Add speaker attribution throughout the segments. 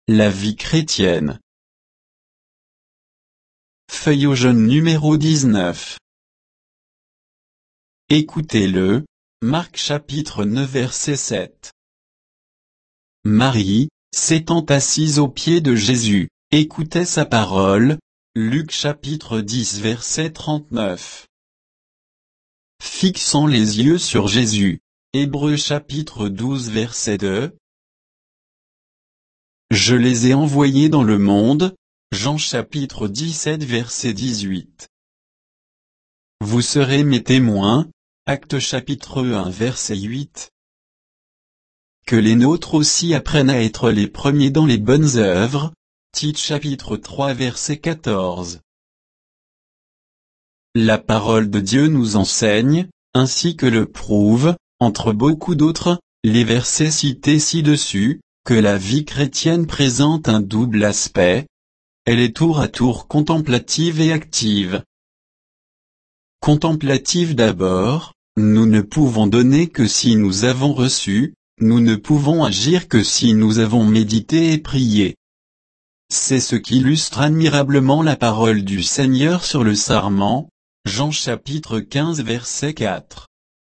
Speaker 1: La vie chrétienne. Feuille aux jeunes numéro 19. Écoutez-le, Marc chapitre 9 verset 7. Marie, s'étant assise aux pieds de Jésus, écoutait sa parole, Luc chapitre 10 verset 39. Fixant les yeux sur Jésus, Hébreux chapitre 12 verset 2. Je les ai envoyés dans le monde, Jean chapitre 17 verset 18. Vous serez mes témoins, Actes chapitre 1 verset 8. Que les nôtres aussi apprennent à être les premiers dans les bonnes œuvres, Tite chapitre 3 verset 14. La parole de Dieu nous enseigne, ainsi que le prouvent, entre beaucoup d'autres, les versets cités ci-dessus, que la vie chrétienne présente un double aspect. Elle est tour à tour contemplative et active. Contemplative d'abord, nous ne pouvons donner que si nous avons reçu, nous ne pouvons agir que si nous avons médité et prié. C'est ce qu'illustre admirablement la parole du Seigneur sur le sarment, Jean chapitre 15 verset 4.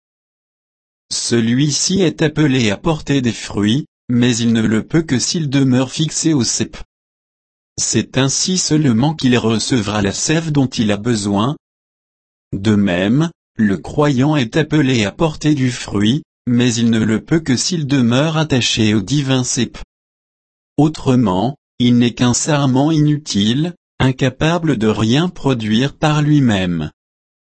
Speaker 1: Celui-ci est appelé à porter des fruits, mais il ne le peut que s'il demeure fixé au cep. C'est ainsi seulement qu'il recevra la sève dont il a besoin. De même, le croyant est appelé à porter du fruit, mais il ne le peut que s'il demeure attaché au divin cep. Autrement, il n'est qu'un sarment inutile, incapable de rien produire par lui-même.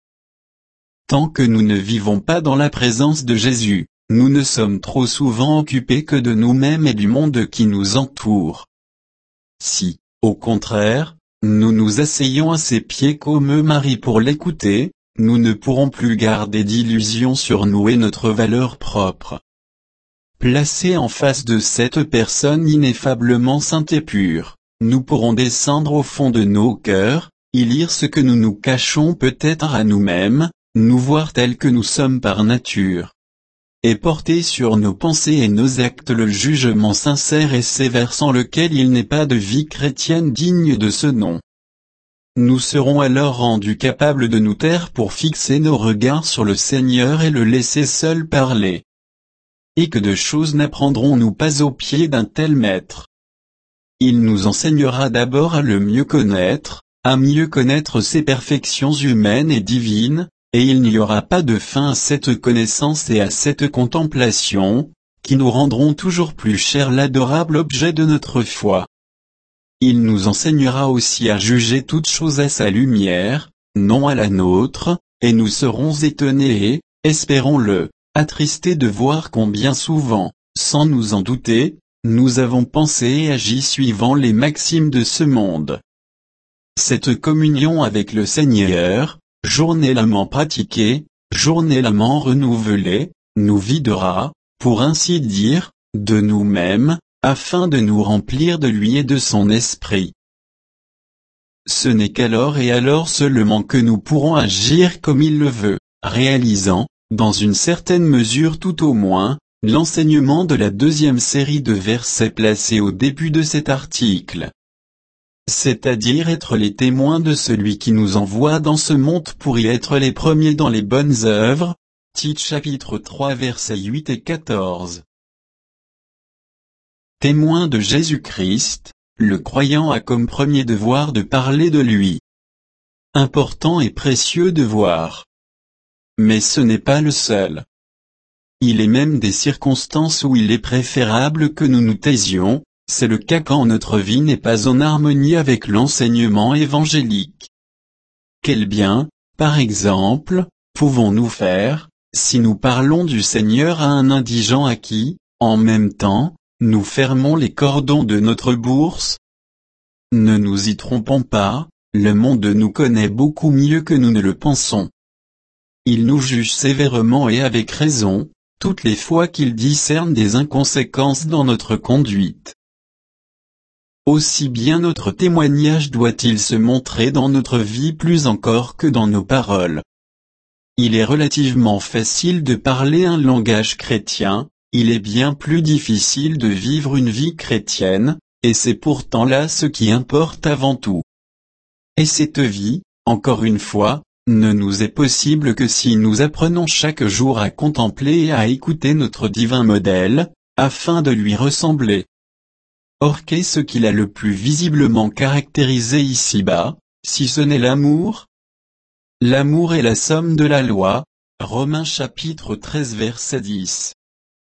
Speaker 1: Tant que nous ne vivons pas dans la présence de Jésus, nous ne sommes trop souvent occupés que de nous-mêmes et du monde qui nous entoure. Si, au contraire, nous nous asseyons à ses pieds comme Marie pour l'écouter, nous ne pourrons plus garder d'illusions sur nous et notre valeur propre. Placés en face de cette personne ineffablement sainte et pure, nous pourrons descendre au fond de nos cœurs, y lire ce que nous nous cachons peut-être à nous-mêmes, nous voir tels que nous sommes par nature. Et porter sur nos pensées et nos actes le jugement sincère et sévère sans lequel il n'est pas de vie chrétienne digne de ce nom. Nous serons alors rendus capables de nous taire pour fixer nos regards sur le Seigneur et le laisser seul parler. Et que de choses n'apprendrons-nous pas aux pieds d'un tel maître? Il nous enseignera d'abord à le mieux connaître, à mieux connaître ses perfections humaines et divines, et il n'y aura pas de fin à cette connaissance et à cette contemplation, qui nous rendront toujours plus cher l'adorable objet de notre foi. Il nous enseignera aussi à juger toutes choses à sa lumière, non à la nôtre, et nous serons étonnés et, espérons-le, attristés de voir combien souvent, sans nous en douter, nous avons pensé et agi suivant les maximes de ce monde. Cette communion avec le Seigneur, journellement pratiquée, journellement renouvelée, nous videra, pour ainsi dire, de nous-mêmes, afin de nous remplir de lui et de son esprit. Ce n'est qu'alors et alors seulement que nous pourrons agir comme il le veut, réalisant, dans une certaine mesure tout au moins, l'enseignement de la deuxième série de versets placés au début de cet article. C'est-à-dire être les témoins de celui qui nous envoie dans ce monde pour y être les premiers dans les bonnes œuvres, Tite chapitre 3 versets 8 et 14. Témoin de Jésus-Christ, le croyant a comme premier devoir de parler de lui. Important et précieux devoir. Mais ce n'est pas le seul. Il est même des circonstances où il est préférable que nous nous taisions. C'est le cas quand notre vie n'est pas en harmonie avec l'enseignement évangélique. Quel bien, par exemple, pouvons-nous faire, si nous parlons du Seigneur à un indigent à qui, en même temps, nous fermons les cordons de notre bourse? Ne nous y trompons pas, le monde nous connaît beaucoup mieux que nous ne le pensons. Il nous juge sévèrement et avec raison, toutes les fois qu'il discerne des inconséquences dans notre conduite. Aussi bien notre témoignage doit-il se montrer dans notre vie plus encore que dans nos paroles. Il est relativement facile de parler un langage chrétien, il est bien plus difficile de vivre une vie chrétienne, et c'est pourtant là ce qui importe avant tout. Et cette vie, encore une fois, ne nous est possible que si nous apprenons chaque jour à contempler et à écouter notre divin modèle, afin de lui ressembler. Or qu'est-ce qu'il a le plus visiblement caractérisé ici-bas, si ce n'est l'amour? L'amour est la somme de la loi, Romains chapitre 13 verset 10.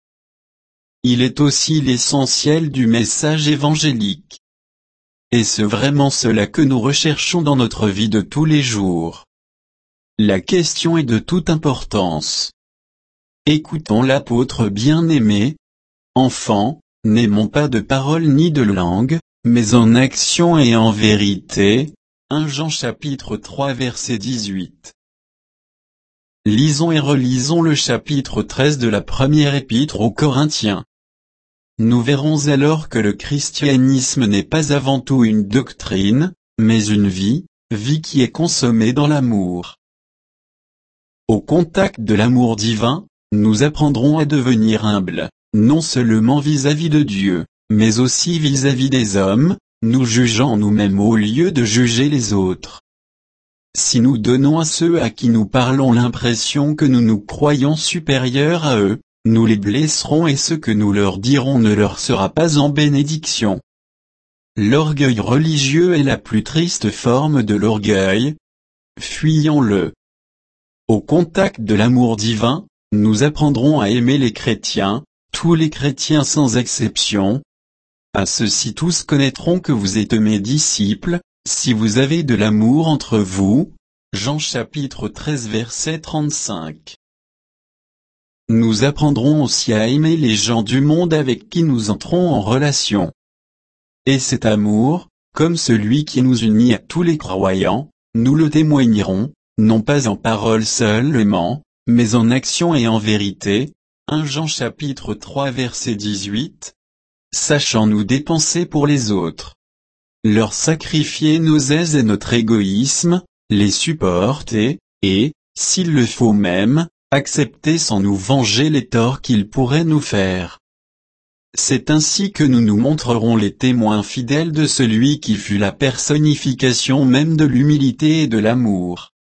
Speaker 1: Il est aussi l'essentiel du message évangélique. Est-ce vraiment cela que nous recherchons dans notre vie de tous les jours? La question est de toute importance. Écoutons l'apôtre bien-aimé. Enfants, n'aimons pas de parole ni de langue, mais en action et en vérité. 1 Jean chapitre 3 verset 18. Lisons et relisons le chapitre 13 de la première épître aux Corinthiens. Nous verrons alors que le christianisme n'est pas avant tout une doctrine, mais une vie qui est consommée dans l'amour. Au contact de l'amour divin, nous apprendrons à devenir humbles, non seulement vis-à-vis de Dieu, mais aussi vis-à-vis des hommes, nous jugeant nous-mêmes au lieu de juger les autres. Si nous donnons à ceux à qui nous parlons l'impression que nous nous croyons supérieurs à eux, nous les blesserons et ce que nous leur dirons ne leur sera pas en bénédiction. L'orgueil religieux est la plus triste forme de l'orgueil. Fuyons-le. Au contact de l'amour divin, nous apprendrons à aimer les chrétiens, tous les chrétiens sans exception. À ceux-ci tous connaîtront que vous êtes mes disciples, si vous avez de l'amour entre vous. Jean chapitre 13 verset 35. Nous apprendrons aussi à aimer les gens du monde avec qui nous entrons en relation. Et cet amour, comme celui qui nous unit à tous les croyants, nous le témoignerons, non pas en parole seulement, mais en action et en vérité. 1 Jean chapitre 3 verset 18. Sachant nous dépenser pour les autres. Leur sacrifier nos aises et notre égoïsme, les supporter, et, s'il le faut même, accepter sans nous venger les torts qu'ils pourraient nous faire. C'est ainsi que nous nous montrerons les témoins fidèles de celui qui fut la personnification même de l'humilité et de l'amour.